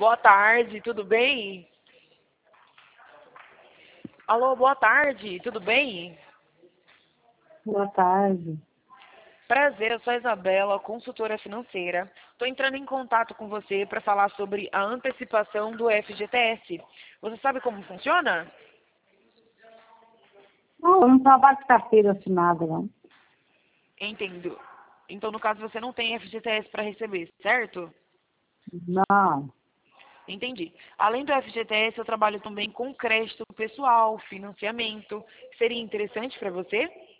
Boa tarde, tudo bem? Alô, boa tarde, tudo bem? Boa tarde. Prazer, eu sou a Isabela, consultora financeira. Estou entrando em contato com você para falar sobre a antecipação do FGTS. Você sabe como funciona? Não, eu não trabalho com carteira assinada, não. Entendo. Então, no caso, você não tem FGTS para receber, certo? Não. Entendi. Além do FGTS, eu trabalho também com crédito pessoal, financiamento. Seria interessante para você?